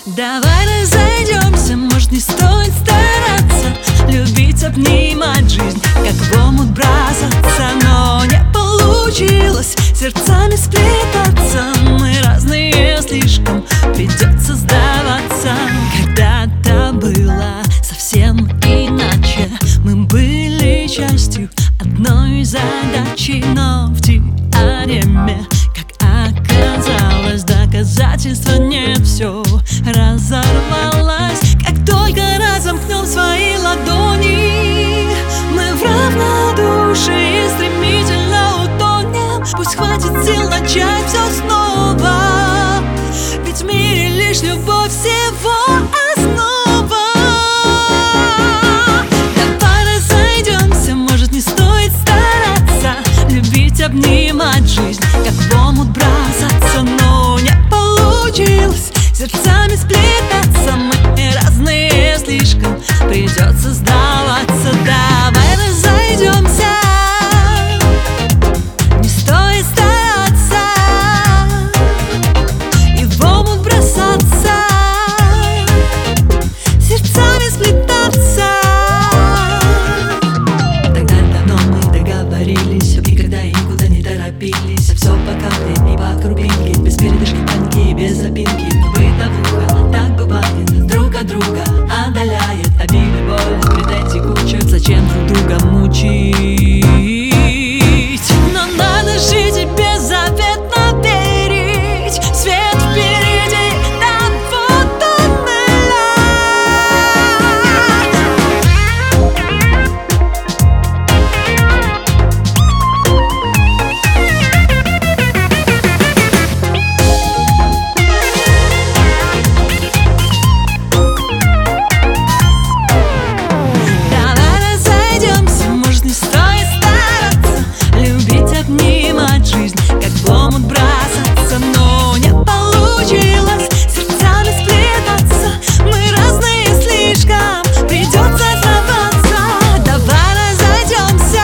Давай разойдемся, может, не стоит стараться любить, обнимать жизнь, как в омут бросаться. Но не получилось сердцами сплетаться. Мы разные слишком, придется сдаваться. Когда-то было совсем иначе. Мы были частью одной задачи, но в теореме, как оказалось, доказательства нет, все разорвалось. Как только разомкнем свои ладони, мы в равнодушии стремительно утонем. Пусть хватит сил начать все снова, ведь в мире лишь любовь всего основа. Давай разойдемся, может, не стоит стараться любить, обнимать жизнь, как в омут бросаться. Но не получилось сердцами сплетаться. Мы разные слишком, придется сдаваться. Давай разойдемся, не стоит стараться и в омут бросаться, сердцами сплетаться. Тогда давно мы договорились, и когда и никуда не торопились. Все по капле и по крупинке, без передышки, паники, без запинки. Но бытовуха, так бывает, друг от друга отдаляет обиды, боль, предать текучек. Зачем друг друга мучить? Но надо жить и беззаветно верить. Свет впереди того туннеля. Давай разойдемся, может, не стоит стараться любить, обнимать жизнь, как в омут бросаться. Но не получилось сердцами сплетаться. Мы разные слишком, придется сдаваться. Давай разойдемся,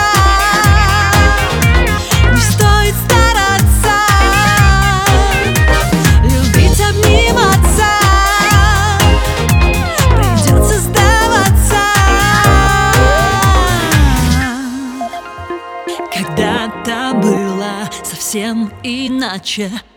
не стоит стараться любить, обниматься, придется сдаваться. Когда-то было совсем иначе.